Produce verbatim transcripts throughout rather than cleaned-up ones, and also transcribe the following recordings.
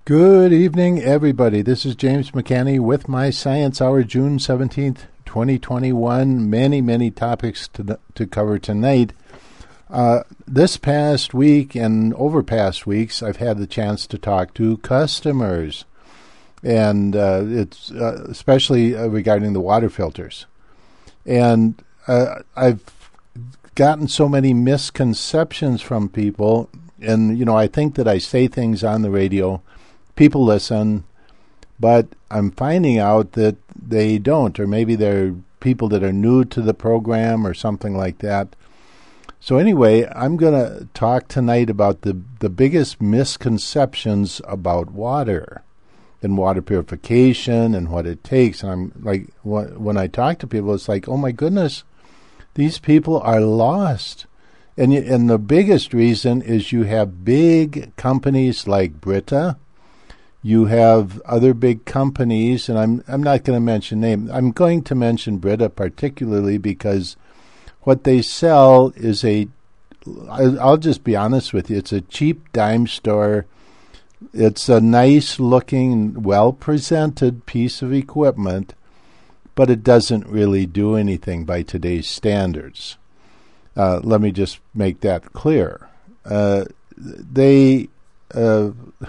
Good evening, everybody. This is James McCanney with my Science Hour, June seventeenth, twenty twenty-one. Many, many topics to to cover tonight. Uh, this past week and over past weeks, I've had the chance to talk to customers, and uh, it's uh, especially uh, regarding the water filters. And uh, I've gotten so many misconceptions from people, and, you know, I think that I say things on the radio, people listen, but I'm finding out that they don't, or maybe they're people that are new to the program or something like that. So anyway, I'm going to talk tonight about the, the biggest misconceptions about water and water purification and what it takes. And I'm like, when I talk to people, it's like, oh my goodness, these people are lost. And, and the biggest reason is you have big companies like Brita. You have other big companies, and I'm I'm not going to mention names. I'm going to mention Brita particularly because what they sell is a, I'll just be honest with you, it's a cheap dime store. It's a nice-looking, well-presented piece of equipment, but it doesn't really do anything by today's standards. Uh, let me just make that clear. Uh, they... Uh,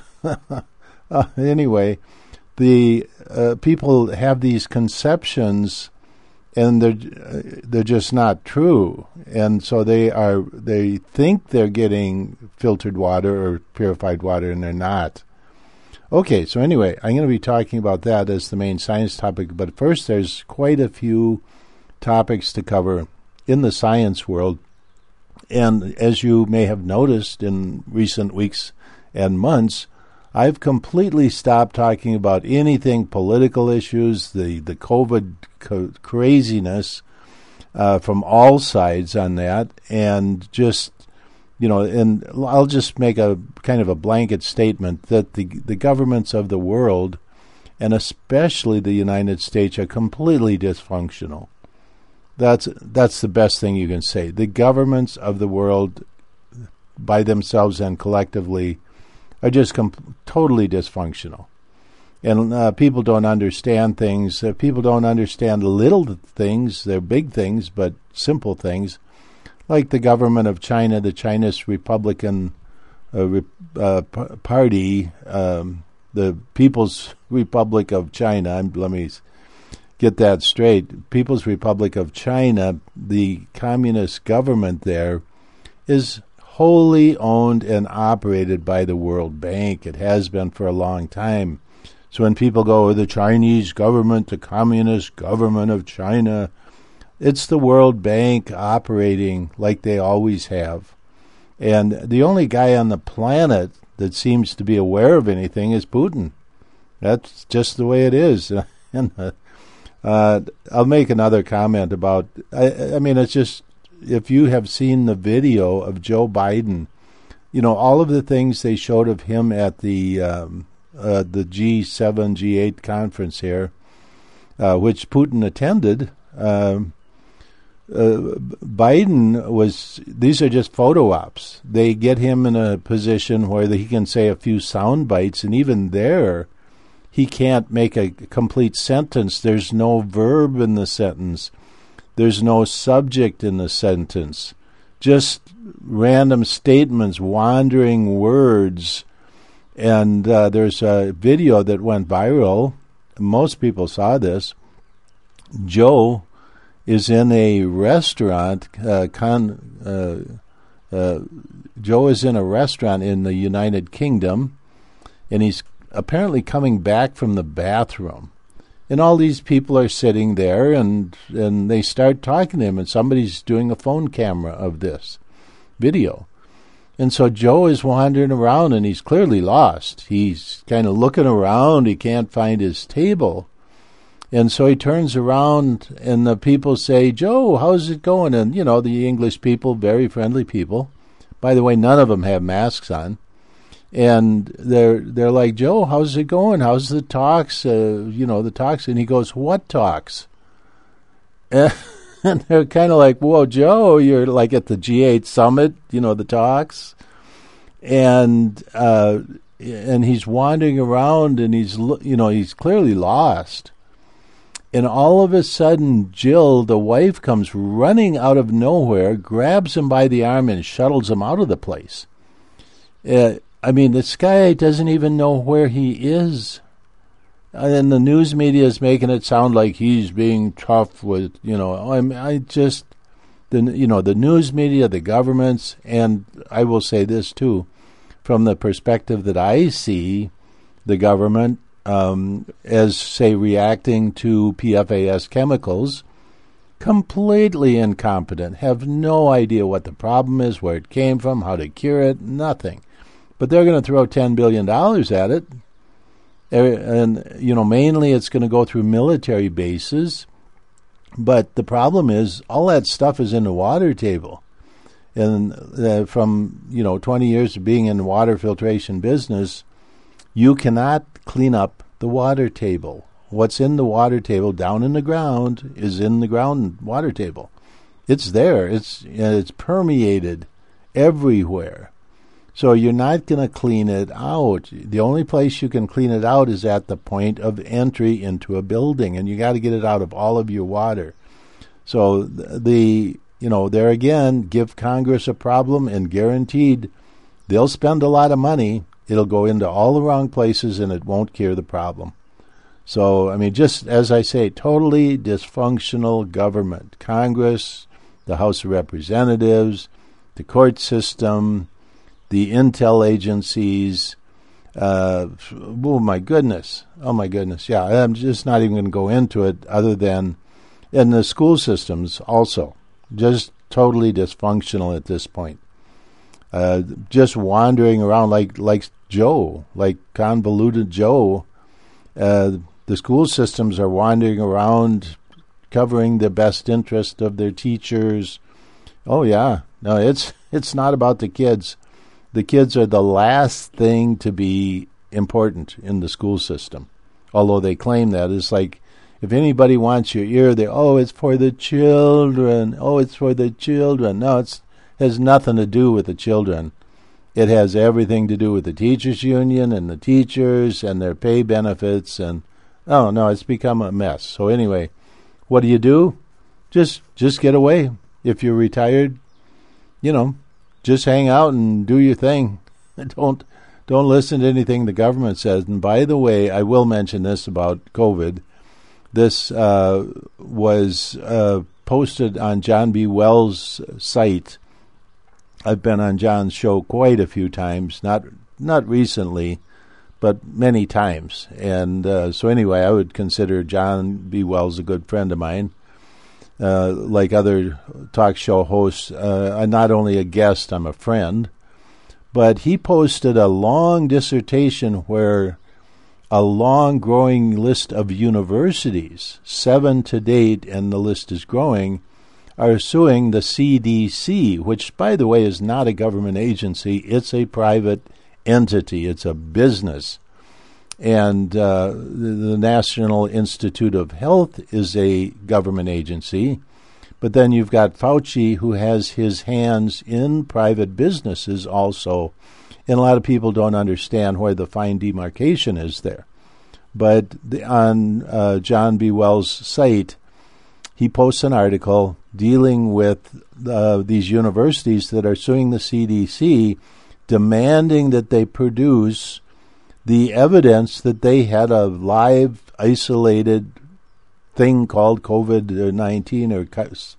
Uh, anyway, the uh, people have these conceptions, and they're uh, they're just not true. And so they are they think they're getting filtered water or purified water, and they're not. Okay, so anyway, I'm going to be talking about that as the main science topic. But first, there's quite a few topics to cover in the science world, and as you may have noticed in recent weeks and months, I've completely stopped talking about anything political issues, the, the COVID co- craziness uh, from all sides on that, and just, you know, and I'll just make a kind of a blanket statement that the the governments of the world, and especially the United States, are completely dysfunctional. That's that's the best thing you can say. The governments of the world, by themselves and collectively, are just com- totally dysfunctional. And uh, people don't understand things. Uh, people don't understand little things. They're big things, but simple things, like the government of China, the Chinese Republican uh, Re- uh, p- Party, um, the People's Republic of China. I'm, let me get that straight. People's Republic of China, the communist government there, is wholly owned and operated by the World Bank. It has been for a long time. So when people go, the Chinese government, the communist government of China, it's the World Bank operating like they always have. And the only guy on the planet that seems to be aware of anything is Putin. That's just the way it is. and uh, uh, I'll make another comment about, I, I mean, it's just, if you have seen the video of Joe Biden, you know, all of the things they showed of him at the um, uh, the G seven, G eight conference here, uh, which Putin attended, um, uh, Biden was, these are just photo ops. They get him in a position where he can say a few sound bites, and even there, he can't make a complete sentence. There's no verb in the sentence. There's no subject in the sentence, just random statements, wandering words. And uh, there's a video that went viral. Most people saw this. Joe is in a restaurant. Uh, con, uh, uh, Joe is in a restaurant in the United Kingdom, and he's apparently coming back from the bathroom. And all these people are sitting there, and and they start talking to him, and somebody's doing a phone camera of this video. And so Joe is wandering around, and he's clearly lost. He's kind of looking around. He can't find his table. And so he turns around, and the people say, Joe, how's it going? And, you know, the English people, very friendly people. By the way, none of them have masks on. And they're they're like, Joe, how's it going? How's the talks? Uh, you know, the talks. And he goes, what talks? And they're kind of like, whoa, Joe, you're like at the G eight summit, you know, the talks. And uh, and he's wandering around, and he's you know he's clearly lost. And all of a sudden, Jill, the wife, comes running out of nowhere, grabs him by the arm, and shuttles him out of the place. Uh, I mean, this guy doesn't even know where he is. And the news media is making it sound like he's being tough with, you know, I mean, I just, the you know, the news media, the governments, and I will say this too, from the perspective that I see the government um, as, say, reacting to P F A S chemicals, completely incompetent, have no idea what the problem is, where it came from, how to cure it, nothing. But they're going to throw ten billion dollars at it. And, you know, mainly it's going to go through military bases. But the problem is all that stuff is in the water table. And uh, from, you know, twenty years of being in the water filtration business, you cannot clean up the water table. What's in the water table down in the ground is in the ground water table. It's there. It's, it's permeated everywhere. So you're not going to clean it out. The only place you can clean it out is at the point of entry into a building, and you got to get it out of all of your water. So the, you know, there again, give Congress a problem, and guaranteed they'll spend a lot of money. It'll go into all the wrong places, and it won't cure the problem. So, I mean, just as I say, totally dysfunctional government. Congress, the House of Representatives, the court system, the intel agencies, uh, oh my goodness, oh my goodness, yeah, I'm just not even going to go into it other than, and the school systems also, just totally dysfunctional at this point. Uh, just wandering around like, like Joe, like convoluted Joe. Uh, the school systems are wandering around covering the best interest of their teachers. Oh yeah, no, it's it's not about the kids. The kids are the last thing to be important in the school system, although they claim that. It's like, if anybody wants your ear, they, oh, it's for the children. Oh, it's for the children. No, it has nothing to do with the children. It has everything to do with the teachers' union and the teachers and their pay benefits. And, oh, no, it's become a mess. So anyway, what do you do? Just, just get away. If you're retired, you know, just hang out and do your thing. Don't don't listen to anything the government says. And by the way, I will mention this about COVID. This uh, was uh, posted on John B. Wells' site. I've been on John's show quite a few times, not not recently, but many times. And uh, so anyway, I would consider John B. Wells a good friend of mine. Uh, like other talk show hosts, uh, I'm not only a guest, I'm a friend. But he posted a long dissertation where a long growing list of universities, seven to date, and the list is growing, are suing the C D C, which, by the way, is not a government agency. It's a private entity. It's a business. And uh, the National Institute of Health is a government agency. But then you've got Fauci, who has his hands in private businesses also. And a lot of people don't understand where the fine demarcation is there. But the, on uh, John B. Wells' site, he posts an article dealing with uh, these universities that are suing the C D C, demanding that they produce the evidence that they had a live, isolated thing called COVID nineteen or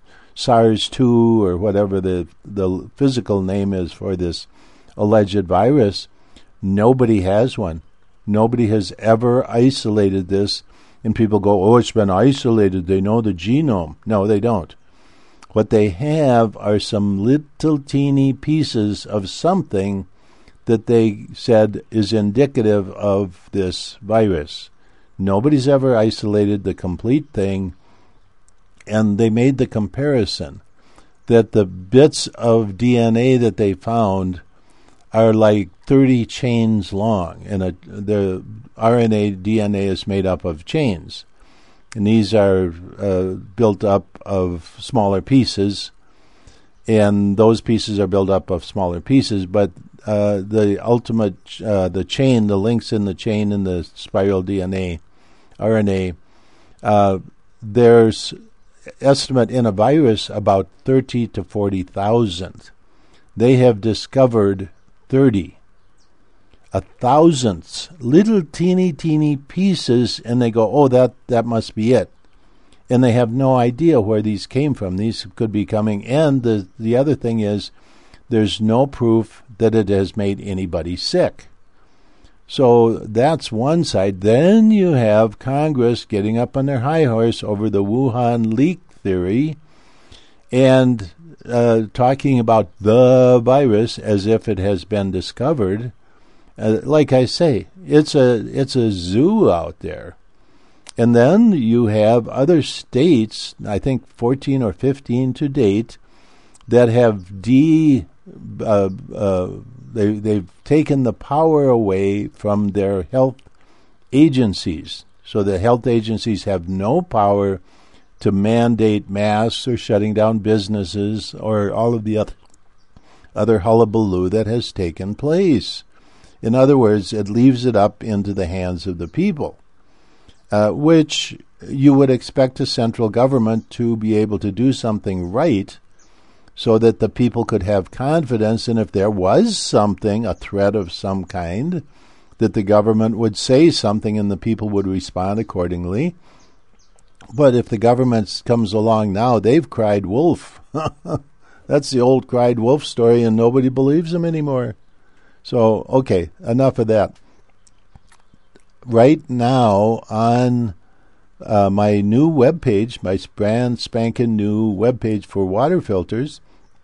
SARS two or whatever the, the physical name is for this alleged virus. Nobody has one. Nobody has ever isolated this. And people go, oh, it's been isolated. They know the genome. No, they don't. What they have are some little teeny pieces of something that they said is indicative of this virus. Nobody's ever isolated the complete thing, and they made the comparison that the bits of D N A that they found are like thirty chains long, and a, the R N A, D N A is made up of chains, and these are uh, built up of smaller pieces. and those pieces are built up of smaller pieces, but uh, the ultimate, uh, the chain, the links in the chain in the spiral D N A, R N A, uh, there's estimate in a virus about thirty to forty thousand. They have discovered thirty. A thousandth, little teeny, teeny pieces, and they go, oh, that, that must be it. And they have no idea where these came from. These could be coming. And the, the other thing is, there's no proof that it has made anybody sick. So that's one side. Then you have Congress getting up on their high horse over the Wuhan leak theory and uh, talking about the virus as if it has been discovered. Uh, like I say, it's a it's a zoo out there. And then you have other states, I think fourteen or fifteen to date, that have de uh, uh, they they've taken the power away from their health agencies. So the health agencies have no power to mandate masks or shutting down businesses or all of the other other hullabaloo that has taken place. In other words, it leaves it up into the hands of the people, uh, which you would expect a central government to be able to do something right so that the people could have confidence, and if there was something, a threat of some kind, that the government would say something and the people would respond accordingly. But if the government comes along now, they've cried wolf. That's the old cried wolf story, and nobody believes them anymore. So, okay, enough of that. Right now on uh, my new webpage, my brand spanking new webpage for water filters,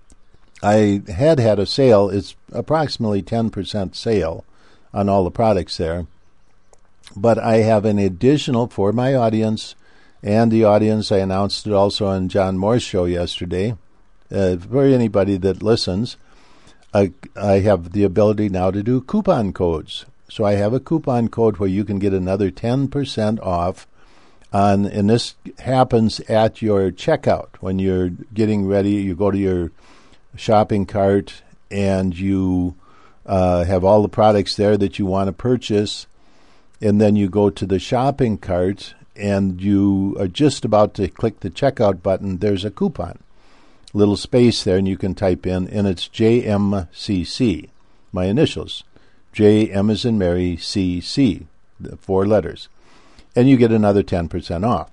I had had a sale. It's approximately ten percent sale on all the products there. But I have an additional for my audience and the audience. I announced it also on John Moore's show yesterday. Uh, for anybody that listens, I, I have the ability now to do coupon codes. So I have a coupon code where you can get another ten percent off on, and this happens at your checkout. When you're getting ready, you go to your shopping cart and you uh, have all the products there that you want to purchase, and then you go to the shopping cart and you are just about to click the checkout button. There's a coupon. Little space there, and you can type in, and it's J M C C, my initials. J, M as in Mary, C, C, the four letters. And you get another ten percent off.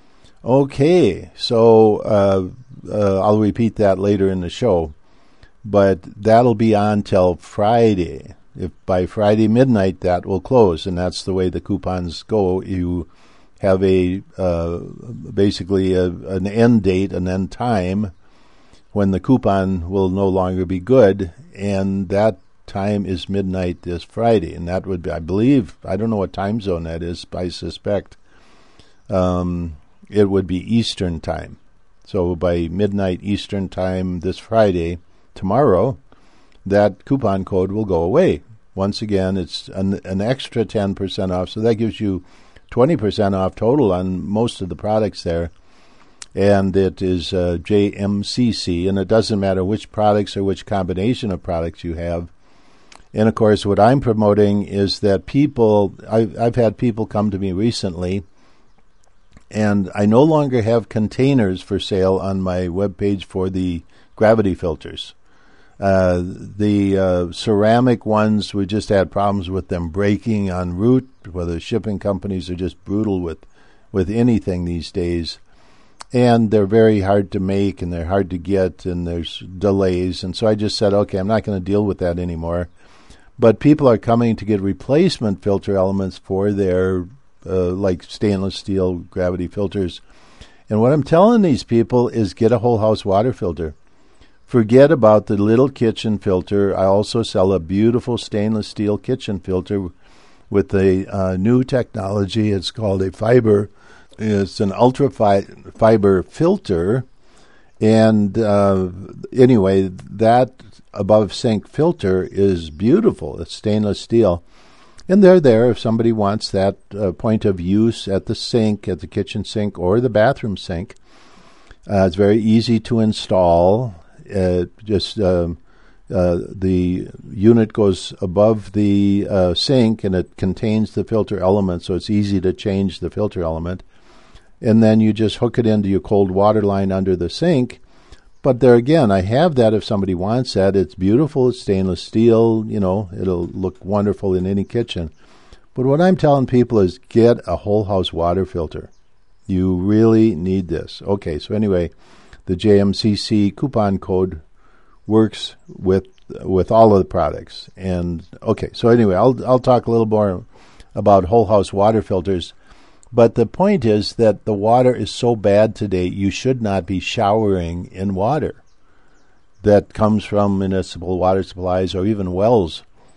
Okay, so uh, uh, I'll repeat that later in the show, but that'll be on till Friday. If by Friday midnight that will close, and that's the way the coupons go. You have a uh, basically a, an end date, an end time, when the coupon will no longer be good, and that time is midnight this Friday, and that would be, I believe, I don't know what time zone that is, but I suspect um, it would be Eastern time. So by midnight Eastern time this Friday, tomorrow, that coupon code will go away. Once again, it's an, an extra ten percent off, so that gives you twenty percent off total on most of the products there. And it is uh, J M C C, and it doesn't matter which products or which combination of products you have. And, of course, what I'm promoting is that people, I've, I've had people come to me recently, and I no longer have containers for sale on my webpage for the gravity filters. Uh, the uh, ceramic ones, we just had problems with them breaking en route, where the shipping companies are just brutal with, with anything these days. And they're very hard to make, and they're hard to get, and there's delays. And so I just said, okay, I'm not going to deal with that anymore. But people are coming to get replacement filter elements for their, uh, like stainless steel gravity filters. And what I'm telling these people is get a whole house water filter. Forget about the little kitchen filter. I also sell a beautiful stainless steel kitchen filter with a uh, new technology. It's called a fiber. It's an ultra fi- fiber filter. And uh, anyway, that above sink filter is beautiful. It's stainless steel. And they're there if somebody wants that uh, point of use at the sink, at the kitchen sink or the bathroom sink. Uh, it's very easy to install. Uh, just um, uh, the unit goes above the uh, sink, and it contains the filter element, so it's easy to change the filter element. And then you just hook it into your cold water line under the sink. But there again, I have that if somebody wants that. It's beautiful. It's stainless steel. You know, it'll look wonderful in any kitchen. But what I'm telling people is get a whole house water filter. You really need this. Okay, so anyway, the J M C C coupon code works with with all of the products. And okay, so anyway, I'll I'll talk a little more about whole house water filters. But the point is that the water is so bad today, you should not be showering in water that comes from municipal water supplies or even wells.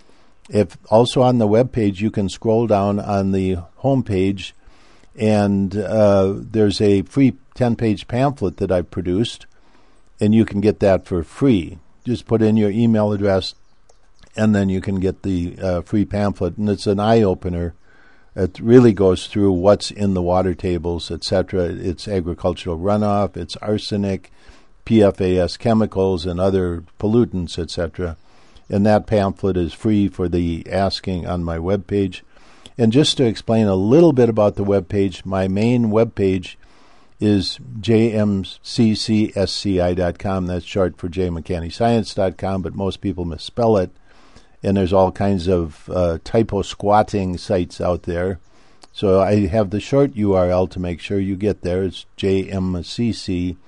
If also on the web page, you can scroll down on the home page, and uh, there's a free ten-page pamphlet that I've produced, and you can get that for free. Just put in your email address, and then you can get the uh, free pamphlet, and it's an eye-opener. It really goes through what's in the water tables, et cetera. It's agricultural runoff, it's arsenic, P F A S chemicals, and other pollutants, et cetera. And that pamphlet is free for the asking on my webpage. And just to explain a little bit about the webpage, my main webpage is j m c c s c i dot com. That's short for j mcanney science dot com, but most people misspell it. And there's all kinds of uh, typo squatting sites out there. So I have the short U R L to make sure you get there. It's j m c c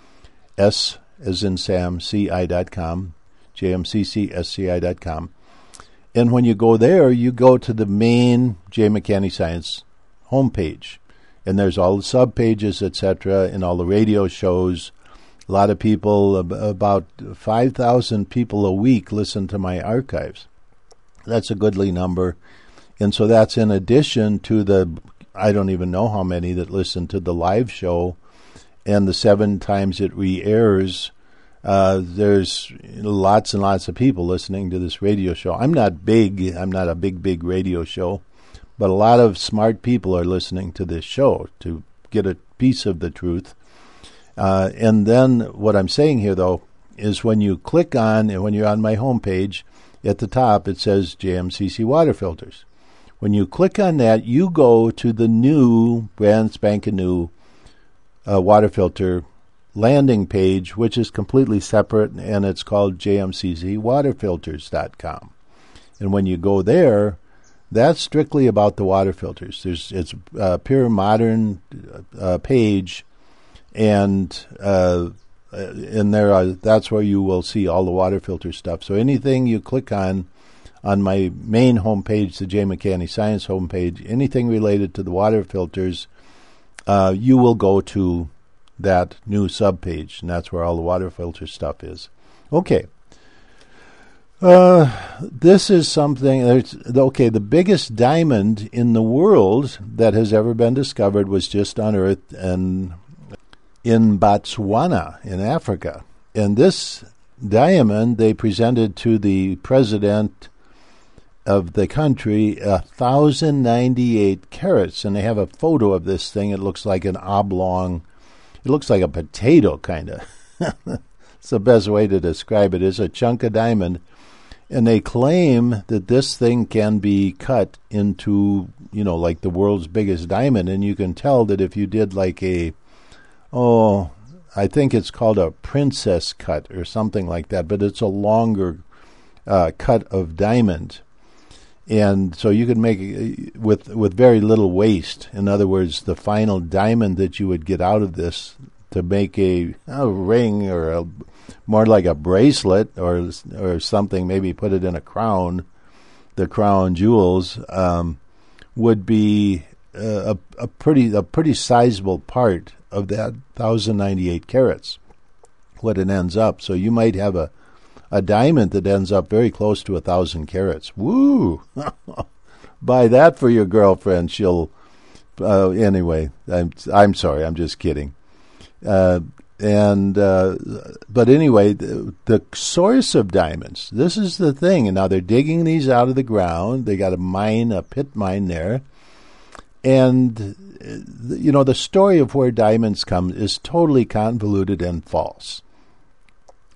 s as in Sam, ci dot com, j m c c s c i dot com. And when you go there, you go to the main J. McCanney Science homepage. And there's all the sub-pages, et cetera, and all the radio shows. A lot of people, about five thousand people a week, listen to my archives. That's a goodly number. And so that's in addition to the, I don't even know how many that listen to the live show and the seven times it re-airs. Uh, there's lots and lots of people listening to this radio show. I'm not big. I'm not a big, big radio show. But a lot of smart people are listening to this show to get a piece of the truth. Uh, and then what I'm saying here, though, is when you click on, and when you're on my homepage, at the top it says J M C C water filters. When you click on that, you go to the new, brand spanking new uh, water filter landing page, which is completely separate, and it's called j m c c water filters dot com. And when you go there, that's strictly about the water filters. There's it's a pure modern uh, page, and uh, and there are, that's where you will see all the water filter stuff. So anything you click on on my main homepage, the J. McCanney Science homepage, anything related to the water filters, uh, you will go to that new subpage, and that's where all the water filter stuff is. Okay. Uh, this is something, okay, the biggest diamond in the world that has ever been discovered was just unearthed in, in Botswana, in Africa. And this diamond, they presented to the president of the country, one thousand ninety-eight carats, and they have a photo of this thing. It looks like an oblong, it looks like a potato, kind of. It's the best way to describe it. It's a chunk of diamond. And they claim that this thing can be cut into, you know, like the world's biggest diamond. And you can tell that if you did like a, oh, I think it's called a princess cut or something like that, but it's a longer uh, cut of diamond. And so you can make it with with very little waste. In other words, the final diamond that you would get out of this to make a, a ring or a, more like a bracelet or or something, maybe put it in a crown, the crown jewels, um, would be a, a pretty a pretty sizable part of that one thousand ninety-eight carats, what it ends up. So you might have a a diamond that ends up very close to a thousand carats. Woo! Buy that for your girlfriend. She'll. Uh, anyway, I'm I'm sorry. I'm just kidding. Uh, and uh, but anyway, the, the source of diamonds. This is the thing. And now they're digging these out of the ground. They got a mine, a pit mine there, and uh, you know the story of where diamonds come is totally convoluted and false.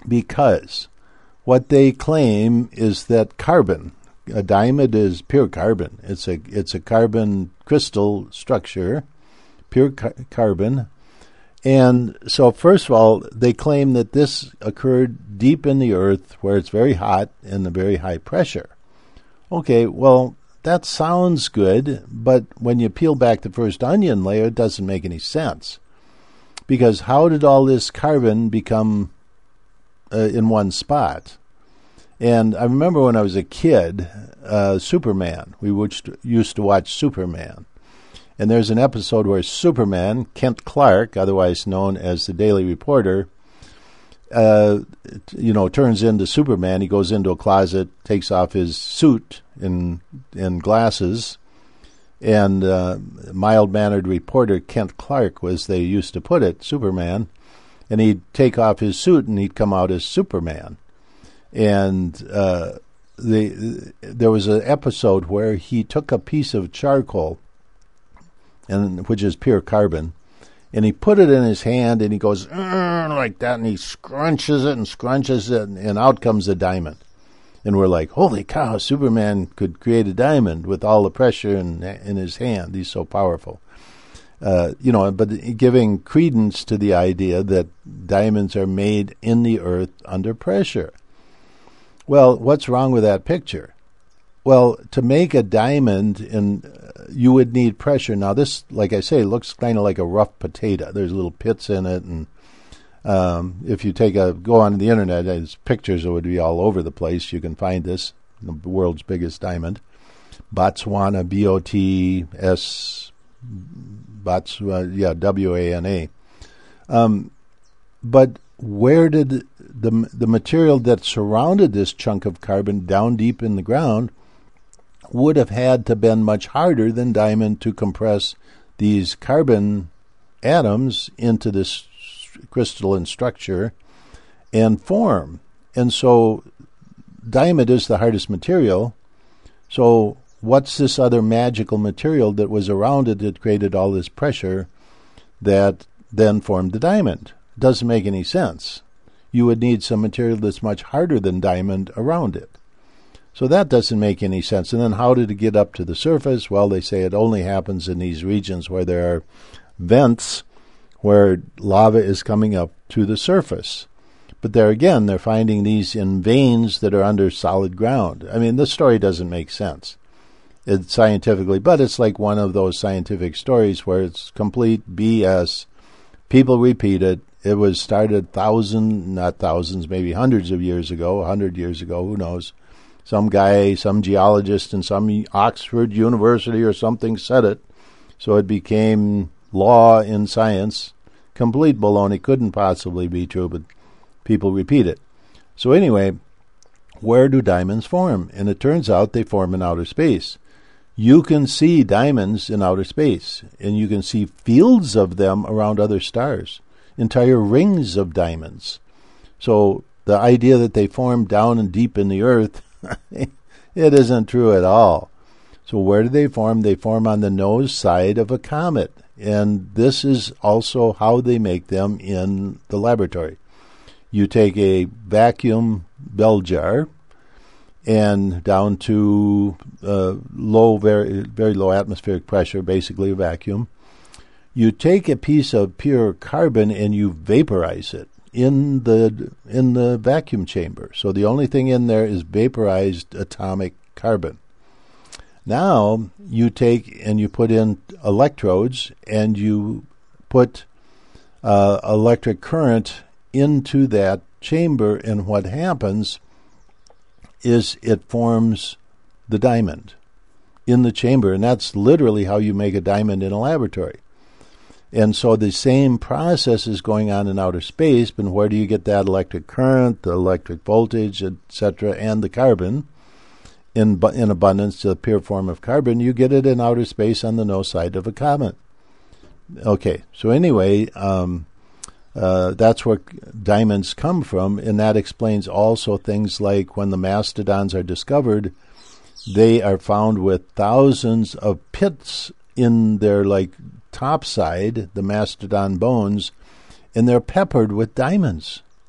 because what they claim is that carbon, a diamond is pure carbon. It's a it's a carbon crystal structure, pure ca- carbon. And so first of all, they claim that this occurred deep in the earth where it's very hot and a very high pressure. Okay, well, that sounds good, but when you peel back the first onion layer, it doesn't make any sense. Because how did all this carbon become uh, in one spot? And I remember when I was a kid, uh, Superman, we watched, used to watch Superman. And there's an episode where Superman, Kent Clark, otherwise known as the Daily Reporter, uh, you know, turns into Superman. He goes into a closet, takes off his suit and, and glasses, and uh, mild-mannered reporter Kent Clark, was they used to put it, Superman, and he'd take off his suit and he'd come out as Superman. And uh, the, there was an episode where he took a piece of charcoal, and which is pure carbon, and he put it in his hand, and he goes like that, and he scrunches it and scrunches it, and, and out comes a diamond. And we're like, holy cow, Superman could create a diamond with all the pressure in, in his hand. He's so powerful. Uh, you know, but giving credence to the idea that diamonds are made in the earth under pressure. Well, what's wrong with that picture? Well, to make a diamond, in, uh, you would need pressure. Now, this, like I say, looks kind of like a rough potato. There's little pits in it, and um, if you take a go on the internet, there's pictures that would be all over the place. You can find this, the world's biggest diamond, Botswana, B O T S, Botswana, yeah, W A N A. Um, but where did the the material that surrounded this chunk of carbon down deep in the ground would have had to been much harder than diamond to compress these carbon atoms into this crystalline structure and form. And so diamond is the hardest material. So what's this other magical material that was around it that created all this pressure that then formed the diamond? Doesn't make any sense. You would need some material that's much harder than diamond around it. So that doesn't make any sense. And then how did it get up to the surface? Well, they say it only happens in these regions where there are vents where lava is coming up to the surface. But there again, they're finding these in veins that are under solid ground. I mean, this story doesn't make sense. It's scientifically, but it's like one of those scientific stories where it's complete B S. People repeat it. It was started thousands, not thousands, maybe hundreds of years ago, a hundred years ago, who knows. Some guy, some geologist in some Oxford University or something said it, so it became law in science. Complete baloney, couldn't possibly be true, but people repeat it. So anyway, where do diamonds form? And it turns out they form in outer space. You can see diamonds in outer space, and you can see fields of them around other stars, entire rings of diamonds. So the idea that they form down and deep in the earth, it isn't true at all. So where do they form? They form on the nose side of a comet. And this is also how they make them in the laboratory. You take a vacuum bell jar and down to uh, low, very, very low atmospheric pressure, basically a vacuum. You take a piece of pure carbon and you vaporize it in the in the vacuum chamber. So the only thing in there is vaporized atomic carbon. Now you take and you put in electrodes and you put uh, electric current into that chamber, and what happens is it forms the diamond in the chamber, and that's literally how you make a diamond in a laboratory. And so the same process is going on in outer space, but where do you get that electric current, the electric voltage, et cetera, and the carbon in in abundance, the pure form of carbon? You get it in outer space on the nose side of a comet. Okay, so anyway, um, uh, that's where diamonds come from, and that explains also things like when the mastodons are discovered, they are found with thousands of pits in their like top side, the mastodon bones, and they're peppered with diamonds.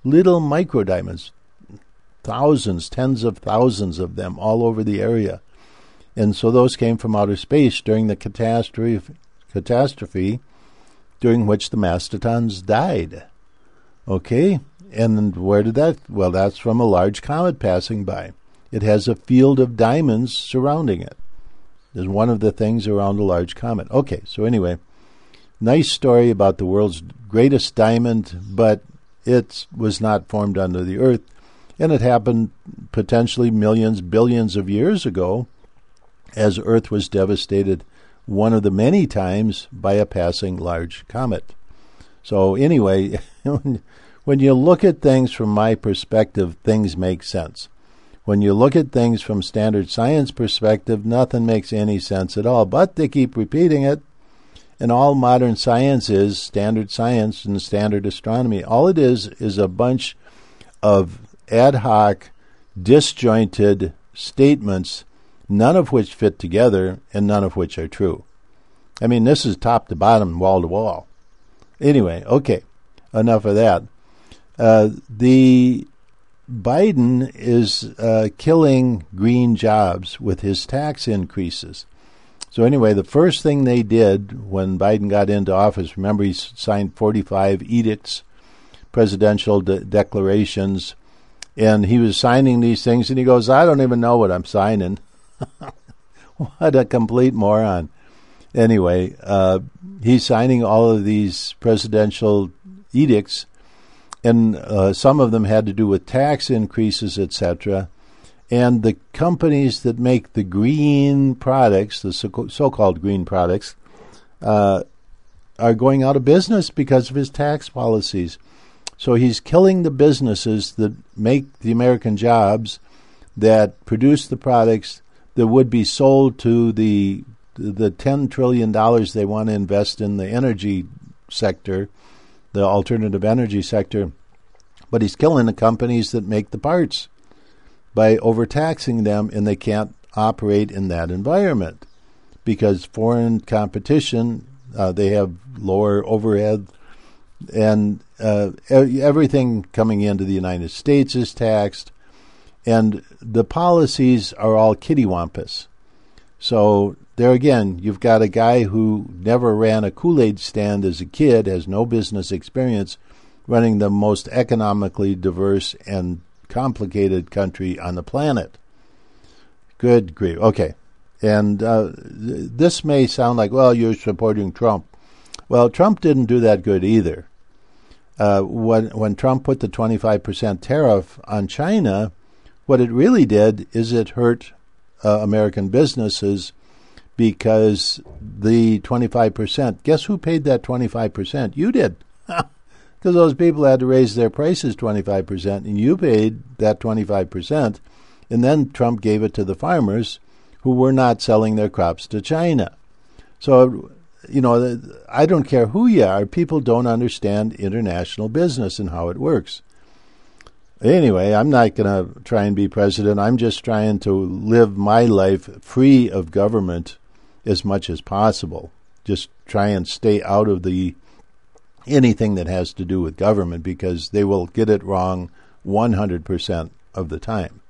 little micro diamonds, thousands, tens of thousands of them all over the area. And so those came from outer space during the catastrophe, catastrophe during which the mastodons died. Okay? And where did that? Well, that's from a large comet passing by. It has a field of diamonds surrounding it. There's one of the things around a large comet. Okay, so anyway, nice story about the world's greatest diamond, but it was not formed under the earth, and it happened potentially millions, billions of years ago as Earth was devastated one of the many times by a passing large comet. So anyway, when you look at things from my perspective, things make sense. When you look at things from standard science perspective, nothing makes any sense at all. But they keep repeating it. And all modern science is standard science and standard astronomy. All it is is a bunch of ad hoc, disjointed statements, none of which fit together and none of which are true. I mean, this is top to bottom, wall to wall. Anyway, okay, enough of that. Uh, the Biden is uh, killing green jobs with his tax increases. So anyway, the first thing they did when Biden got into office, remember he signed forty-five edicts, presidential de- declarations, and he was signing these things, and he goes, I don't even know what I'm signing. What a complete moron. Anyway, uh, he's signing all of these presidential edicts, and uh, some of them had to do with tax increases, et cetera. And the companies that make the green products, the so- so-called green products, uh, are going out of business because of his tax policies. So he's killing the businesses that make the American jobs, that produce the products that would be sold to the the ten trillion dollars they want to invest in the energy sector, the alternative energy sector. But he's killing the companies that make the parts by overtaxing them, and they can't operate in that environment because foreign competition, uh, they have lower overhead, and uh, everything coming into the United States is taxed, and the policies are all kittywampus. So there again, you've got a guy who never ran a Kool-Aid stand as a kid, has no business experience, running the most economically diverse and complicated country on the planet. Good grief. Okay. And uh, th- this may sound like, well, you're supporting Trump. Well, Trump didn't do that good either. Uh, when when Trump put the twenty-five percent tariff on China, what it really did is it hurt uh, American businesses because the twenty-five percent, guess who paid that twenty-five percent? You did. Because those people had to raise their prices twenty-five percent, and you paid that twenty-five percent, and then Trump gave it to the farmers who were not selling their crops to China. So, you know, I don't care who you are, people don't understand international business and how it works. Anyway, I'm not going to try and be president. I'm just trying to live my life free of government as much as possible. Just try and stay out of the anything that has to do with government, because they will get it wrong one hundred percent of the time.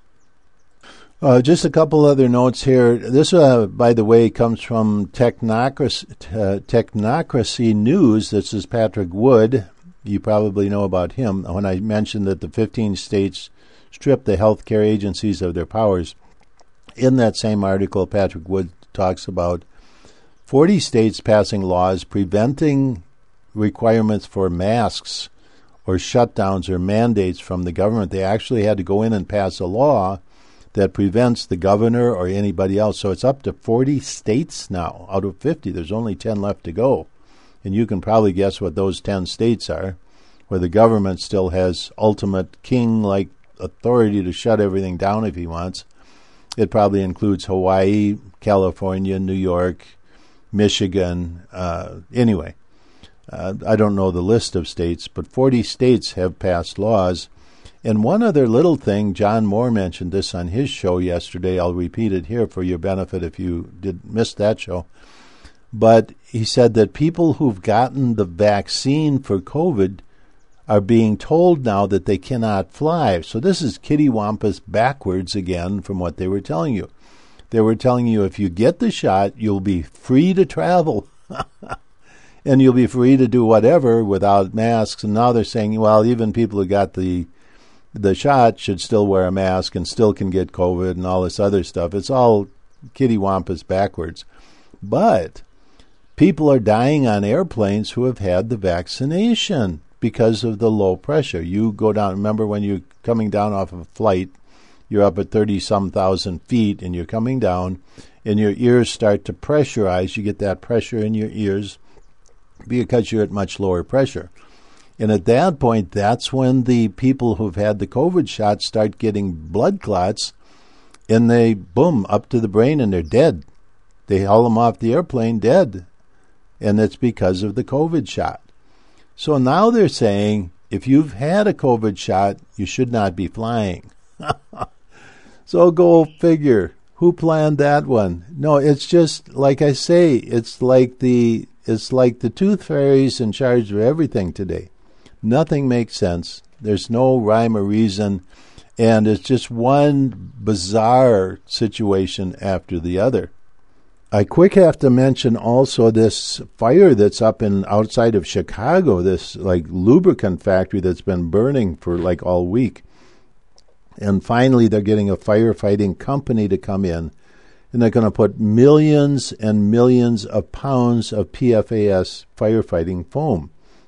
Uh, just a couple other notes here. This, uh, by the way, comes from Technocracy, uh, Technocracy News. This is Patrick Wood. You probably know about him. When I mentioned that the fifteen states stripped the healthcare agencies of their powers, in that same article, Patrick Wood talks about forty states passing laws preventing requirements for masks or shutdowns or mandates from the government. They actually had to go in and pass a law that prevents the governor or anybody else. So it's up to forty states now out of fifty. There's only ten left to go. And you can probably guess what those ten states are, where the government still has ultimate king-like authority to shut everything down if he wants. It probably includes Hawaii, California, New York, Michigan. Uh, anyway, uh, I don't know the list of states, but forty states have passed laws. And one other little thing, John Moore mentioned this on his show yesterday. I'll repeat it here for your benefit if you did miss that show. But he said that people who've gotten the vaccine for COVID are being told now that they cannot fly. So this is kittywampus backwards again from what they were telling you. They were telling you if you get the shot, you'll be free to travel. And you'll be free to do whatever without masks. And now they're saying, well, even people who got the the shot should still wear a mask and still can get COVID and all this other stuff. It's all kittywampus backwards. But people are dying on airplanes who have had the vaccination because of the low pressure. You go down, remember when you're coming down off of a flight, you're up at thirty-some thousand feet and you're coming down and your ears start to pressurize. You get that pressure in your ears because you're at much lower pressure. And at that point, that's when the people who've had the COVID shot start getting blood clots, and they, boom, up to the brain, and they're dead. They haul them off the airplane dead, and it's because of the COVID shot. So now they're saying, if you've had a COVID shot, you should not be flying. So go figure. Who planned that one? No, it's just, like I say, it's like the it's like the tooth fairy's in charge of everything today. Nothing makes sense. There's no rhyme or reason, and it's just one bizarre situation after the other. I quick have to mention also this fire that's up in outside of Chicago, this like lubricant factory that's been burning for like all week. And finally they're getting a firefighting company to come in, and they're going to put millions and millions of pounds of P F A S firefighting foam.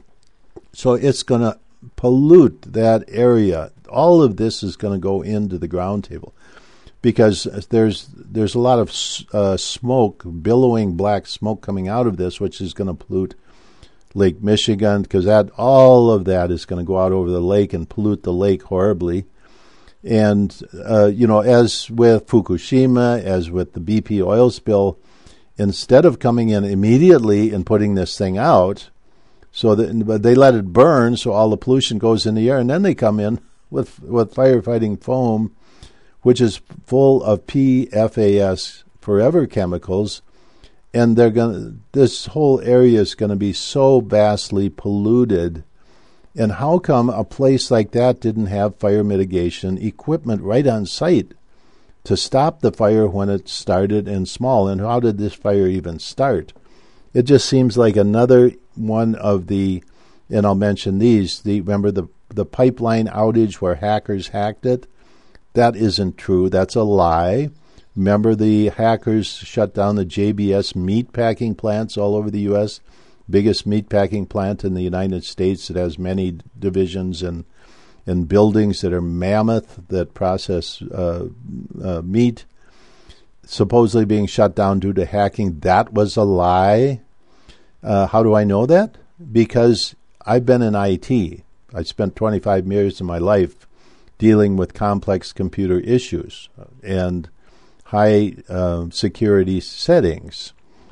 So it's going to pollute that area. All of this is going to go into the ground table because there's there's a lot of uh, smoke, billowing black smoke coming out of this, which is going to pollute Lake Michigan, because that all of that is going to go out over the lake and pollute the lake horribly. And, uh, you know, as with Fukushima, as with the B P oil spill, instead of coming in immediately and putting this thing out, so that they let it burn so all the pollution goes in the air, and then they come in with, with firefighting foam, which is full of P F A S, forever chemicals, and they're going this whole area is going to be so vastly polluted. And how come a place like that didn't have fire mitigation equipment right on site to stop the fire when it started and small? And how did this fire even start? It just seems like another one of the, and I'll mention these, the remember the, the pipeline outage where hackers hacked it? That isn't true. That's a lie. Remember the hackers shut down the J B S meat packing plants all over the U S? Biggest meat packing plant in the United States. It has many divisions and and buildings that are mammoth that process uh, uh, meat, supposedly being shut down due to hacking. That was a lie. Uh, how do I know that? Because I've been in I T. I spent twenty-five years of my life dealing with complex computer issues and high uh, security settings.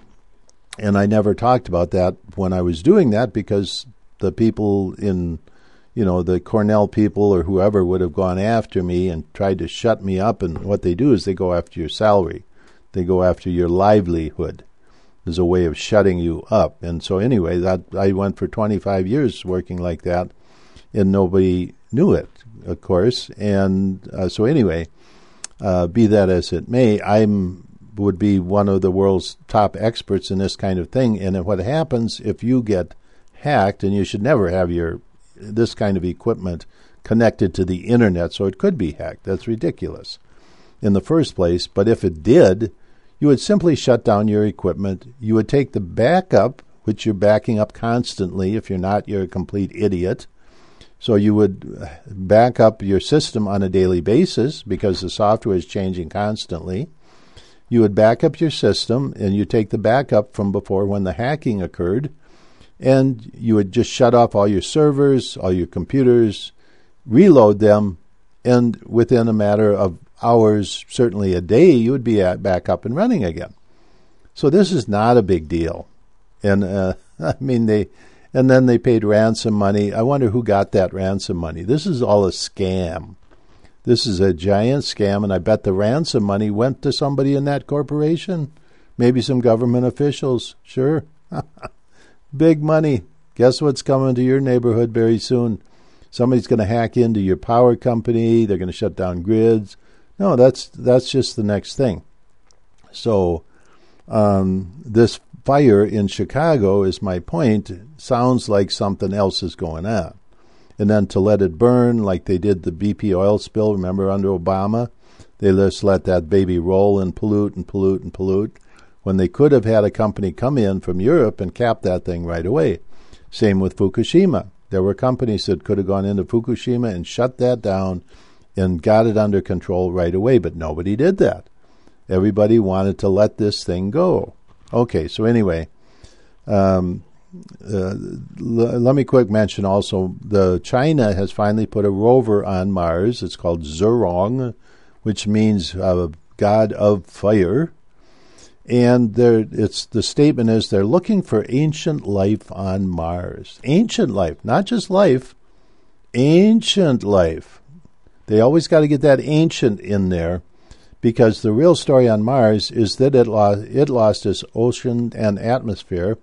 And I never talked about that when I was doing that because the people in, you know, the Cornell people or whoever would have gone after me and tried to shut me up. And what they do is they go after your salary. They go after your livelihood. There's a way of shutting you up. And so anyway, that I went for twenty-five years working like that, and nobody knew it, of course. And uh, so anyway, uh, be that as it may, I'm would be one of the world's top experts in this kind of thing. And what happens if you get hacked, and you should never have your this kind of equipment connected to the internet, so it could be hacked. That's ridiculous in the first place. But if it did, you would simply shut down your equipment. You would take the backup, which you're backing up constantly. If you're not, you're a complete idiot. So you would back up your system on a daily basis because the software is changing constantly. You would back up your system, and you take the backup from before when the hacking occurred, and you would just shut off all your servers, all your computers, reload them, and within a matter of hours, certainly a day, you would be at back up and running again. So this is not a big deal. And uh, I mean, they, and then they paid ransom money. I wonder who got that ransom money. This is all a scam. This is a giant scam, and I bet the ransom money went to somebody in that corporation. Maybe some government officials. Sure. Big money. Guess what's coming to your neighborhood very soon? somebody's going to hack into your power company, they're going to shut down grids. No, that's that's just the next thing. So um, this fire in Chicago, is my point, sounds like something else is going on. And then to let it burn like they did the B P oil spill, remember under Obama? They just let that baby roll and pollute and pollute and pollute when they could have had a company come in from Europe and cap that thing right away. Same with Fukushima. There were companies that could have gone into Fukushima and shut that down and got it under control right away, but nobody did that. Everybody wanted to let this thing go. Okay, so anyway, um, uh, l- let me quick mention also, the China has finally put a rover on Mars. It's called Zhurong, which means uh, God of Fire. And it's the statement is they're looking for ancient life on Mars. Ancient life, not just life, ancient life. They always got to get that ancient in there, because the real story on Mars is that it lost, it lost its ocean and atmosphere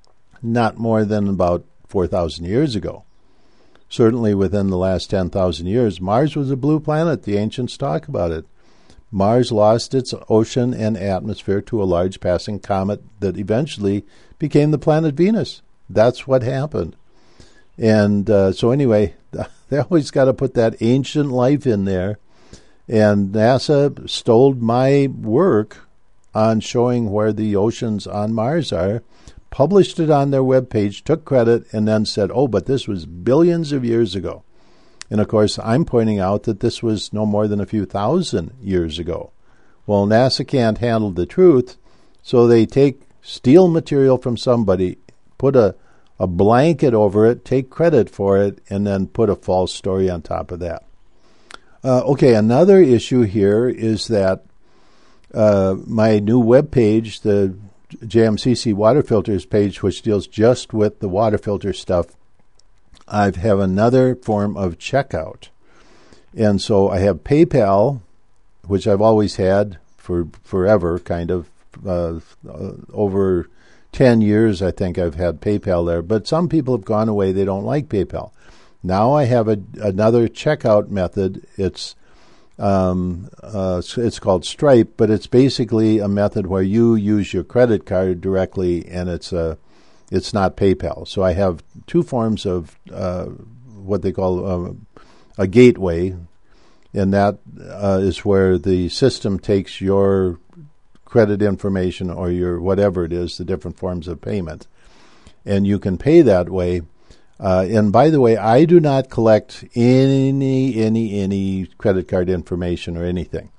not more than about four thousand years ago. Certainly within the last ten thousand years, Mars was a blue planet. The ancients talk about it. Mars lost its ocean and atmosphere to a large passing comet that eventually became the planet Venus. That's what happened. And uh, so anyway, they always got to put that ancient life in there. And NASA stole my work on showing where the oceans on Mars are, published it on their webpage, took credit, and then said, oh, but this was billions of years ago. And, of course, I'm pointing out that this was no more than a few thousand years ago. Well, NASA can't handle the truth, so they take steal material from somebody, put a, a blanket over it, take credit for it, and then put a false story on top of that. Uh, okay, another issue here is that uh, my new web page, the J M C C water filters page, which deals just with the water filter stuff, I have another form of checkout. And so I have PayPal, which I've always had for forever, kind of. Uh, uh, over ten years, I think I've had PayPal there. But some people have gone away. They don't like PayPal. Now I have a, another checkout method. It's um, uh, it's called Stripe, but it's basically a method where you use your credit card directly, and it's a It's not PayPal. So I have two forms of uh, what they call uh, a gateway, and that uh, is where the system takes your credit information or your whatever it is, the different forms of payment, and you can pay that way. Uh, and by the way, I do not collect any, any, any credit card information or anything.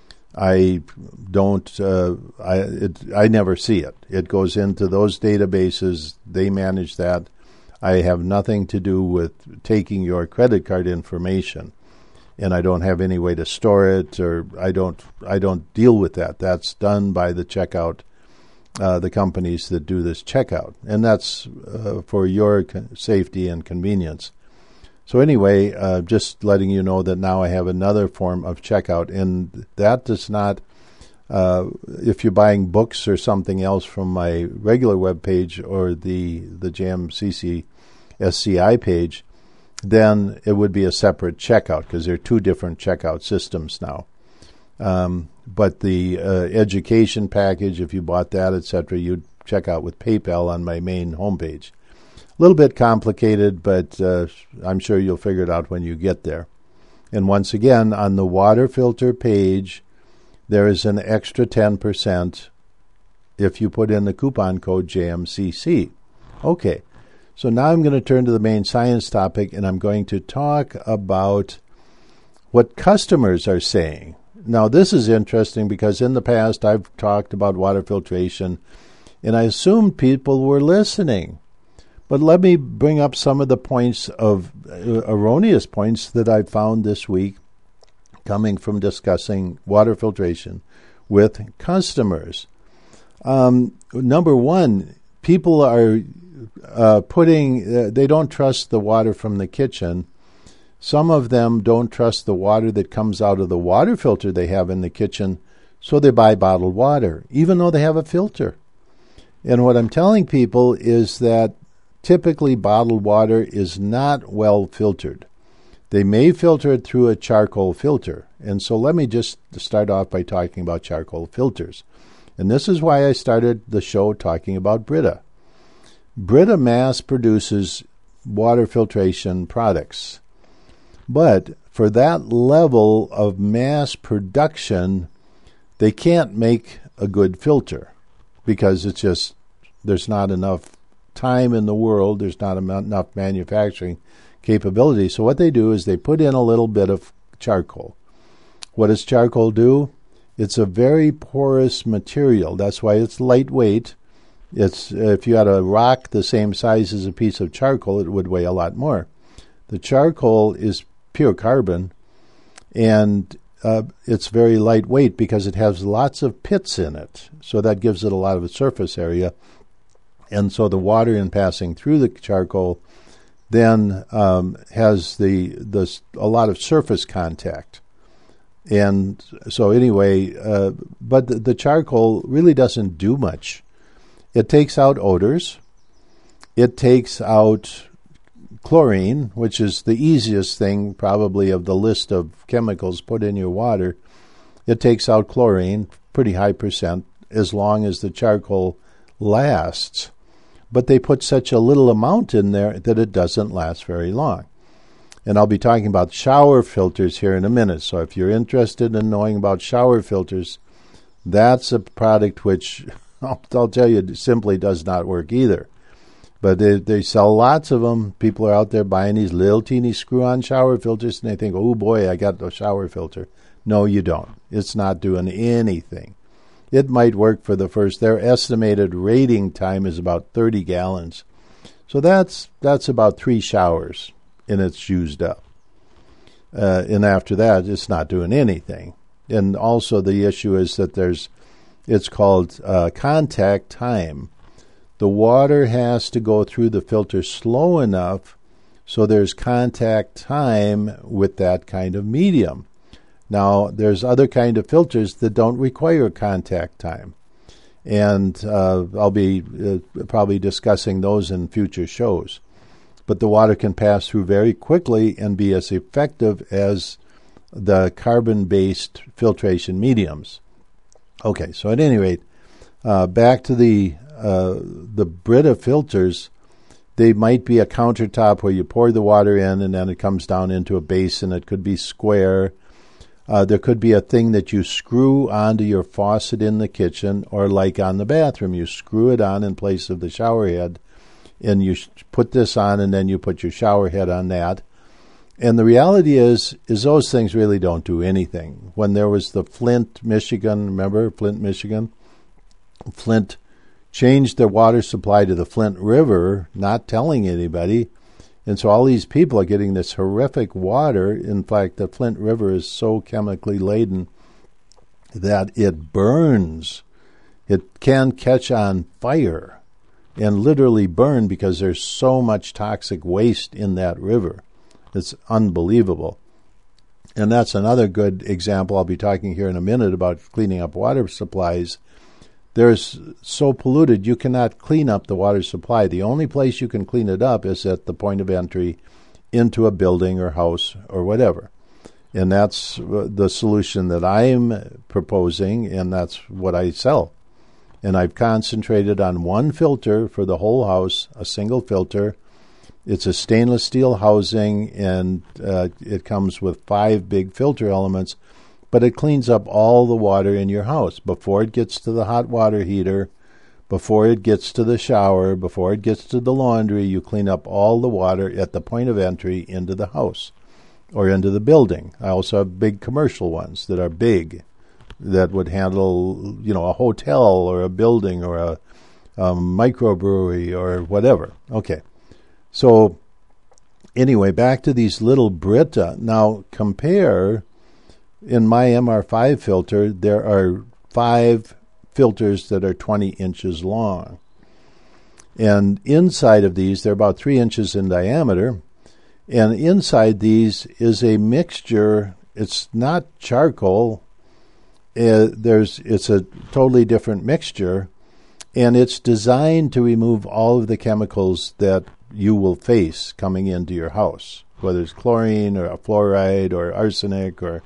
I don't, uh, I it, I never see it. It goes into those databases. They manage that. I have nothing to do with taking your credit card information, and I don't have any way to store it, or I don't, I don't deal with that. That's done by the checkout, uh, the companies that do this checkout, and that's uh, for your safety and convenience. So anyway, uh, just letting you know that now I have another form of checkout, and that does not, uh, if you're buying books or something else from my regular web page or the, the J M C C S C I page, then it would be a separate checkout because there are two different checkout systems now. Um, but the uh, education package, if you bought that, et cetera, you'd check out with PayPal on my main homepage. A little bit complicated, but uh, I'm sure you'll figure it out when you get there. And once again, on the water filter page, there is an extra ten percent if you put in the coupon code J M C C. Okay, so now I'm going to turn to the main science topic, and I'm going to talk about what customers are saying. Now, this is interesting because in the past I've talked about water filtration, and I assumed people were listening. But let me bring up some of the points of uh, erroneous points that I found this week coming from discussing water filtration with customers. Um, number one, people are uh, putting, uh, they don't trust the water from the kitchen. Some of them don't trust the water that comes out of the water filter they have in the kitchen, so they buy bottled water, even though they have a filter. And what I'm telling people is that typically bottled water is not well filtered. They may filter it through a charcoal filter. And so let me just start off by talking about charcoal filters. And this is why I started the show talking about Brita. Brita mass produces water filtration products. But for that level of mass production, they can't make a good filter because it's just, there's not enough time in the world, there's not enough manufacturing capability. So what they do is they put in a little bit of charcoal. What does charcoal do? It's a very porous material. That's why it's lightweight. It's if you had a rock the same size as a piece of charcoal, it would weigh a lot more. The charcoal is pure carbon, and uh, it's very lightweight because it has lots of pits in it. So that gives it a lot of surface area. And so the water in passing through the charcoal then um, has the, the a lot of surface contact. And so anyway, uh, but the, the charcoal really doesn't do much. It takes out odors. It takes out chlorine, which is the easiest thing probably of the list of chemicals put in your water. It takes out chlorine, pretty high percent, as long as the charcoal lasts. But they put such a little amount in there that it doesn't last very long. And I'll be talking about shower filters here in a minute. So if you're interested in knowing about shower filters, that's a product which I'll, I'll tell you simply does not work either. But they, they sell lots of them. People are out there buying these little teeny screw-on shower filters, and they think, oh boy, I got a shower filter. No, you don't. It's not doing anything. It might work for the first. Their estimated rating time is about thirty gallons. So that's that's about three showers, and it's used up. Uh, and after that, it's not doing anything. And also the issue is that there's, it's called uh, contact time. The water has to go through the filter slow enough so there's contact time with that kind of medium. Now, there's other kind of filters that don't require contact time. And uh, I'll be uh, probably discussing those in future shows. But the water can pass through very quickly and be as effective as the carbon-based filtration mediums. Okay, so at any rate, uh, back to the uh, the Brita filters. They might be a countertop where you pour the water in and then it comes down into a basin. It could be square. Uh, there could be a thing that you screw onto your faucet in the kitchen, or like on the bathroom, you screw it on in place of the shower head, and you sh- put this on, and then you put your shower head on that. And the reality is, is those things really don't do anything. When there was the Flint, Michigan, remember Flint, Michigan? Flint changed their water supply to the Flint River, not telling anybody. And so all these people are getting this horrific water. In fact, the Flint River is so chemically laden that it burns. It can catch on fire and literally burn because there's so much toxic waste in that river. It's unbelievable. And that's another good example. I'll be talking here in a minute about cleaning up water supplies. There's so polluted you cannot clean up the water supply. The only place you can clean it up is at the point of entry into a building or house or whatever. And that's the solution that I'm proposing, and that's what I sell. And I've concentrated on one filter for the whole house, a single filter. It's a stainless steel housing, and uh, it comes with five big filter elements. But it cleans up all the water in your house before it gets to the hot water heater, before it gets to the shower, before it gets to the laundry. You clean up all the water at the point of entry into the house or into the building. I also have big commercial ones that are big, that would handle, you know, a hotel or a building or a, a microbrewery or whatever. Okay, so anyway, back to these little Brita. Now compare. In my M R five filter, there are five filters that are twenty inches long. And inside of these, they're about three inches in diameter. And inside these is a mixture. It's not charcoal. Uh, there's it's a totally different mixture. And it's designed to remove all of the chemicals that you will face coming into your house. whether it's chlorine or fluoride or arsenic or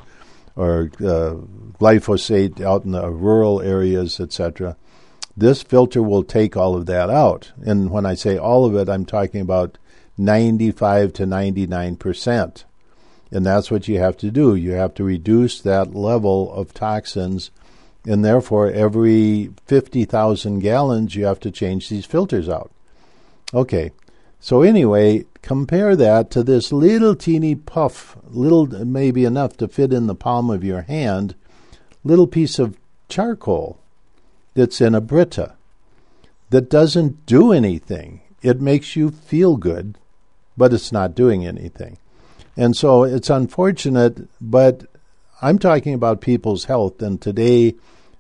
or uh, glyphosate out in the rural areas, et cetera. This filter will take all of that out. And when I say all of it, I'm talking about ninety-five to ninety-nine percent. And that's what you have to do. You have to reduce that level of toxins, and therefore every fifty thousand gallons you have to change these filters out. Okay, so anyway, compare that to this little teeny puff, little maybe enough to fit in the palm of your hand, little piece of charcoal that's in a Brita that doesn't do anything. It makes you feel good, but it's not doing anything. And so it's unfortunate, but I'm talking about people's health, and today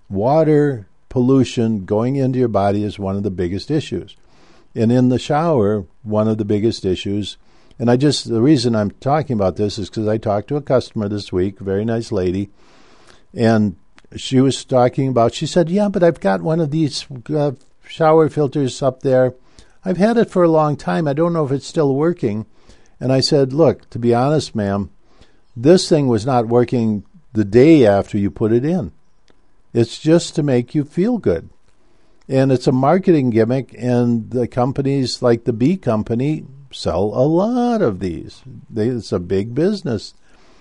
water pollution going into your body is one of the biggest issues. And in the shower, one of the biggest issues, and I just, the reason I'm talking about this is because I talked to a customer this week, a very nice lady, and she was talking about, she said, yeah, but I've got one of these uh, shower filters up there. I've had it for a long time. I don't know if it's still working. And I said, look, to be honest, ma'am, this thing was not working the day after you put it in. It's just to make you feel good. And it's a marketing gimmick, and the companies like the Bee Company sell a lot of these. They, it's a big business.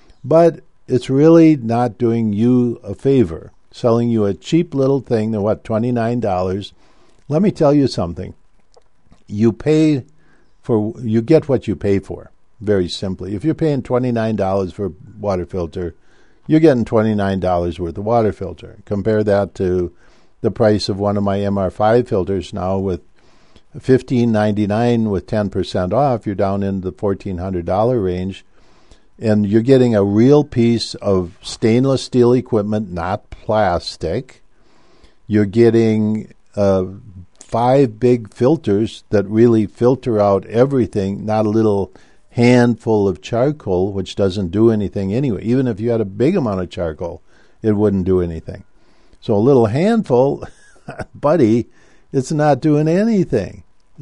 But it's really not doing you a favor, selling you a cheap little thing, that what, twenty-nine dollars. Let me tell you something. You pay for, you get what you pay for, very simply. If you're paying twenty-nine dollars for a water filter, you're getting twenty-nine dollars worth of water filter. Compare that to the price of one of my M R five filters now with fifteen ninety-nine with ten percent off. You're down in the fourteen hundred dollars range, and you're getting a real piece of stainless steel equipment, not plastic. You're getting uh, five big filters that really filter out everything, not a little handful of charcoal, which doesn't do anything anyway. Even if you had a big amount of charcoal, it wouldn't do anything. So a little handful, buddy, it's not doing anything.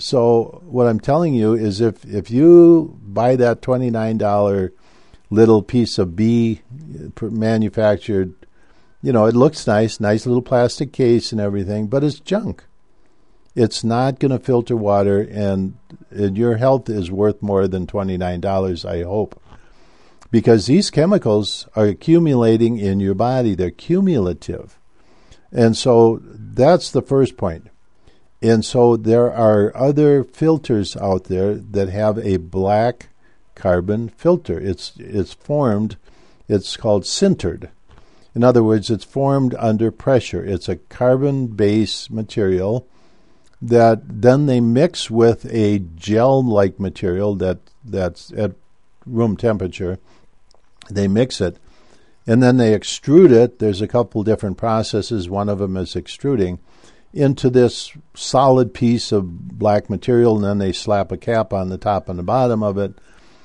So what I'm telling you is if, if you buy that twenty-nine dollars little piece of Bee manufactured, you know, it looks nice, nice little plastic case and everything, but it's junk. It's not going to filter water, and, and your health is worth more than twenty-nine dollars, I hope. Because these chemicals are accumulating in your body. They're cumulative. And so that's the first point. And so there are other filters out there that have a black carbon filter. It's it's formed, it's called sintered. In other words, it's formed under pressure. It's a carbon-based material that then they mix with a gel-like material that that's at room temperature. They mix it, and then they extrude it. There's a couple different processes. One of them is extruding into this solid piece of black material, and then they slap a cap on the top and the bottom of it.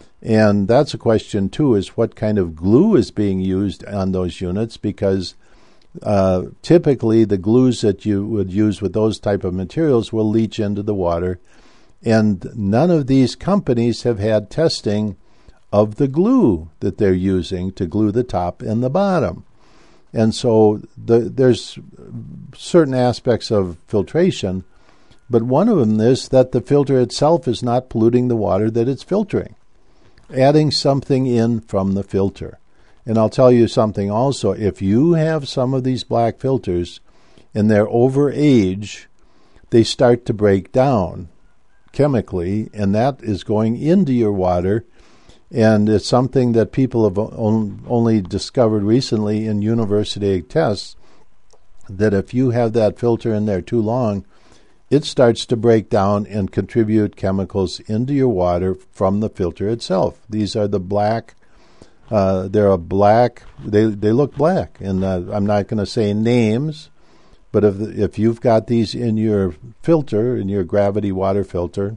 And that's a question, too, is what kind of glue is being used on those units, because uh, typically the glues that you would use with those type of materials will leach into the water. And none of these companies have had testing of the glue that they're using to glue the top and the bottom. And so the, there's certain aspects of filtration, but one of them is that the filter itself is not polluting the water that it's filtering, adding something in from the filter. And I'll tell you something also. If you have some of these black filters and they're over age, they start to break down chemically, and that is going into your water. And it's something that people have on, only discovered recently in university tests, that if you have that filter in there too long, it starts to break down and contribute chemicals into your water from the filter itself. These are the black, uh, they're a black, they they look black. And uh, I'm not going to say names, but if if you've got these in your filter, in your gravity water filter,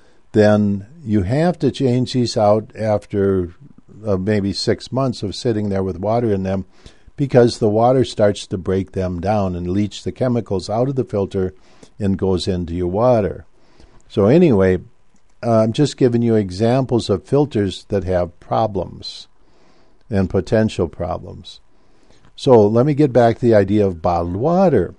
then you have to change these out after uh, maybe six months of sitting there with water in them, because the water starts to break them down and leach the chemicals out of the filter and goes into your water. So anyway, uh, I'm just giving you examples of filters that have problems and potential problems. So let me get back to the idea of bottled water.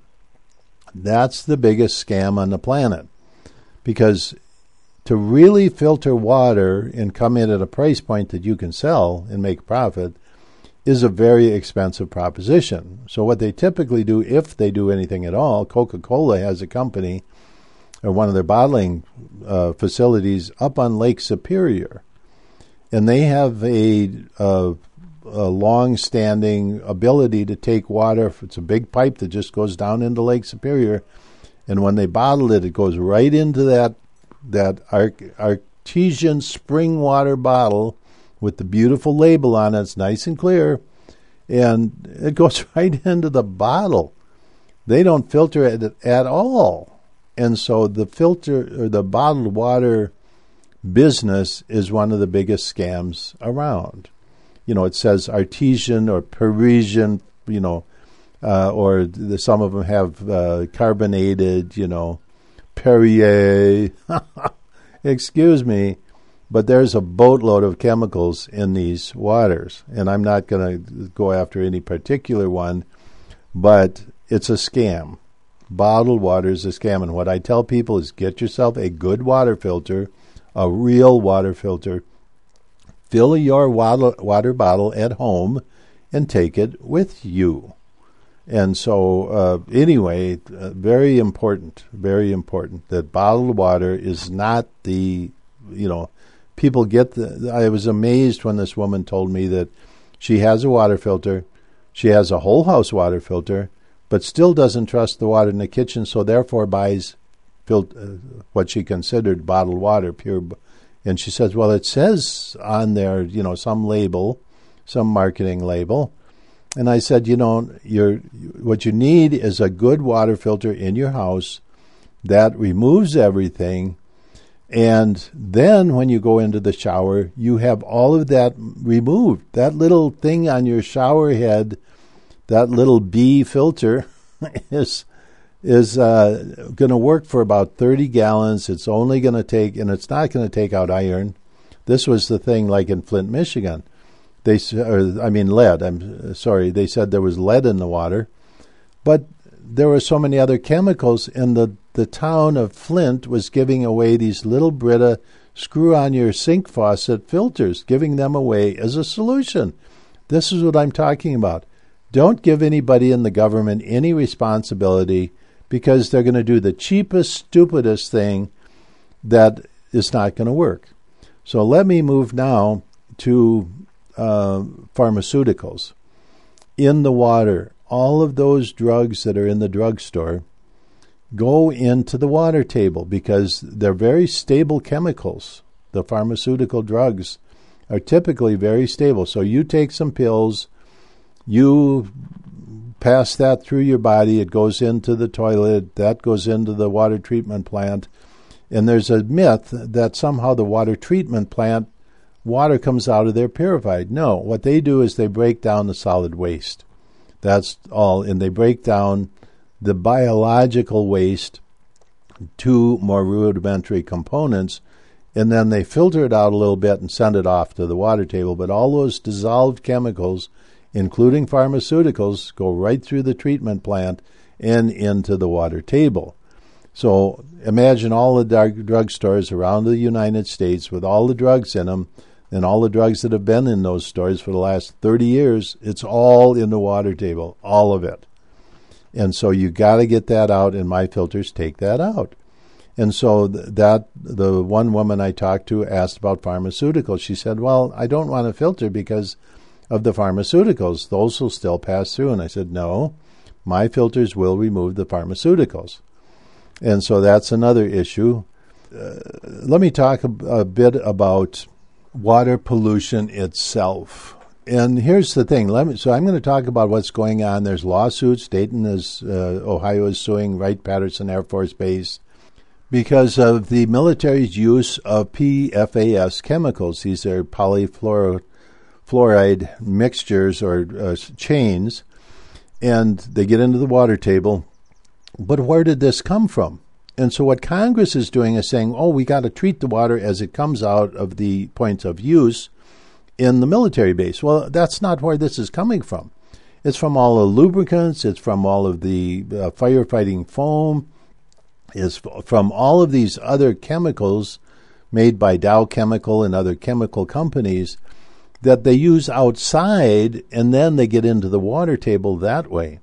That's the biggest scam on the planet, because to really filter water and come in at a price point that you can sell and make profit is a very expensive proposition. So what they typically do, if they do anything at all, Coca-Cola has a company, or one of their bottling uh, facilities up on Lake Superior, and they have a, a, a long-standing ability to take water. It's a big pipe that just goes down into Lake Superior, and when they bottle it, it goes right into that that artesian spring water bottle with the beautiful label on it. It's nice and clear, and it goes right into the bottle. They don't filter it at all. And so the filter or the bottled water business is one of the biggest scams around. You know, it says artesian or Parisian, you know, uh, or the, some of them have uh, carbonated, you know, Perrier. Excuse me, but there's a boatload of chemicals in these waters. And I'm not going to go after any particular one, but it's a scam. Bottled water is a scam, and what I tell people is get yourself a good water filter, a real water filter. Fill your water, water bottle at home and take it with you. And so, uh, anyway, uh, very important, very important that bottled water is not the, you know, people get the, I was amazed when this woman told me that she has a water filter, she has a whole house water filter, but still doesn't trust the water in the kitchen, so therefore buys fil- uh, what she considered bottled water, pure. B- and she says, well, it says on there, you know, some label, some marketing label. And I said, you know, you're, what you need is a good water filter in your house that removes everything. And then when you go into the shower, you have all of that removed. That little thing on your shower head, that little B filter is is uh, going to work for about thirty gallons. It's only going to take, and it's not going to take out iron. This was the thing like in Flint, Michigan. They, or, I mean lead, I'm sorry, they said there was lead in the water. But there were so many other chemicals, and the, the town of Flint was giving away these little Brita screw-on-your-sink faucet filters, giving them away as a solution. This is what I'm talking about. Don't give anybody in the government any responsibility, because they're going to do the cheapest, stupidest thing that is not going to work. So let me move now to uh, pharmaceuticals. In the water, all of those drugs that are in the drugstore go into the water table because they're very stable chemicals. The pharmaceutical drugs are typically very stable. So you take some pills, you pass that through your body, it goes into the toilet, that goes into the water treatment plant, and there's a myth that somehow the water treatment plant, water comes out of there purified. No, what they do is they break down the solid waste. That's all, and they break down the biological waste to more rudimentary components, and then they filter it out a little bit and send it off to the water table. But all those dissolved chemicals, including pharmaceuticals, go right through the treatment plant and into the water table. So imagine all the drug drugstores around the United States with all the drugs in them, and all the drugs that have been in those stores for the last thirty years, it's all in the water table, all of it. And so you got to get that out, and my filters take that out. And so th- that the one woman I talked to asked about pharmaceuticals. She said, well, I don't want to filter because of the pharmaceuticals. Those will still pass through. And I said, no, my filters will remove the pharmaceuticals. And so that's another issue. Uh, let me talk a, a bit about water pollution itself. And here's the thing. Let me, so I'm going to talk about what's going on. There's lawsuits. Dayton is, uh, Ohio is suing Wright-Patterson Air Force Base because of the military's use of P F A S chemicals. These are polyfluoride mixtures or uh, chains, and they get into the water table. But where did this come from? And so what Congress is doing is saying, oh, we got to treat the water as it comes out of the point of use in the military base. Well, that's not where this is coming from. It's from all the lubricants. It's from all of the uh, firefighting foam. It's from all of these other chemicals made by Dow Chemical and other chemical companies that they use outside, and then they get into the water table that way.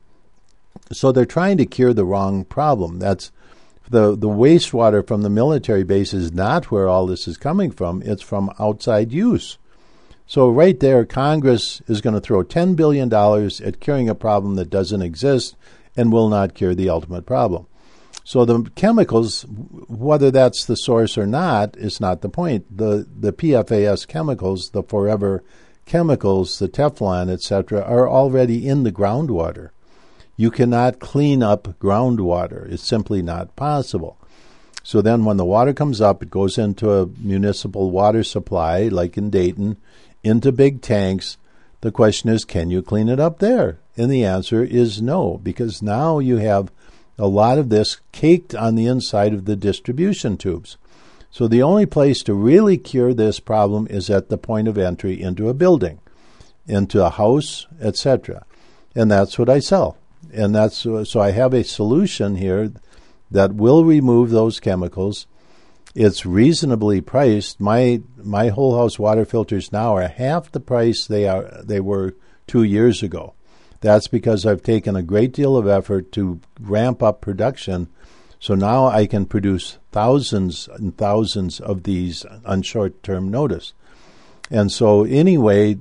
So they're trying to cure the wrong problem. That's the the wastewater from the military base is not where all this is coming from. It's from outside use. So right there, Congress is going to throw ten billion dollars at curing a problem that doesn't exist and will not cure the ultimate problem. So the chemicals, whether that's the source or not, is not the point. The the P F A S chemicals, the forever chemicals, the Teflon, et cetera, are already in the groundwater. You cannot clean up groundwater. It's simply not possible. So then when the water comes up, it goes into a municipal water supply, like in Dayton, into big tanks. The question is, can you clean it up there? And the answer is no, because now you have a lot of this caked on the inside of the distribution tubes. So the only place to really cure this problem is at the point of entry into a building, into a house, et cetera. And that's what I sell. And that's so I have a solution here that will remove those chemicals. It's reasonably priced. My my whole house water filters now are half the price they are they were two years ago. That's because I've taken a great deal of effort to ramp up production. So now I can produce thousands and thousands of these on short-term notice. And so anyway,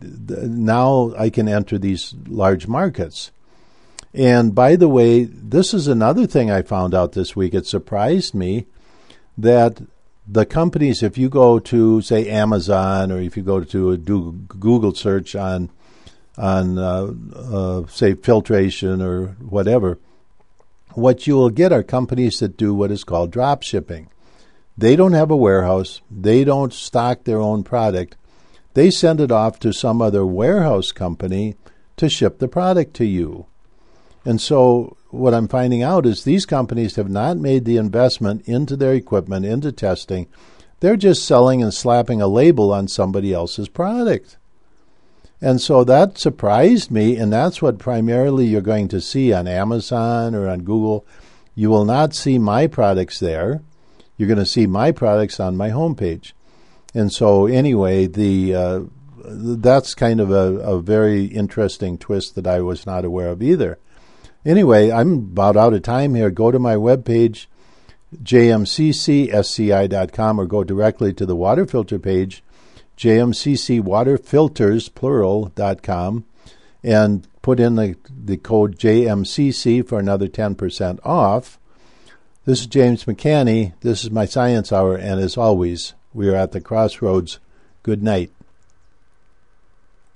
now I can enter these large markets. And by the way, this is another thing I found out this week. It surprised me that the companies, if you go to, say, Amazon, or if you go to a Google search on, on uh, uh, say, filtration or whatever, what you will get are companies that do what is called drop shipping. They don't have a warehouse. They don't stock their own product. They send it off to some other warehouse company to ship the product to you. And so what I'm finding out is these companies have not made the investment into their equipment, into testing. They're just selling and slapping a label on somebody else's product. And so that surprised me, and that's what primarily you're going to see on Amazon or on Google. You will not see my products there. You're going to see my products on my homepage. And so anyway, the uh, that's kind of a, a very interesting twist that I was not aware of either. Anyway, I'm about out of time here. Go to my webpage, j m c c s c i dot com, or go directly to the water filter page, j m c c water filters, plural, dot com, and put in the, the code J M C C for another ten percent off. This is James McCanney. This is my Science Hour, and as always, we are at the crossroads. Good night.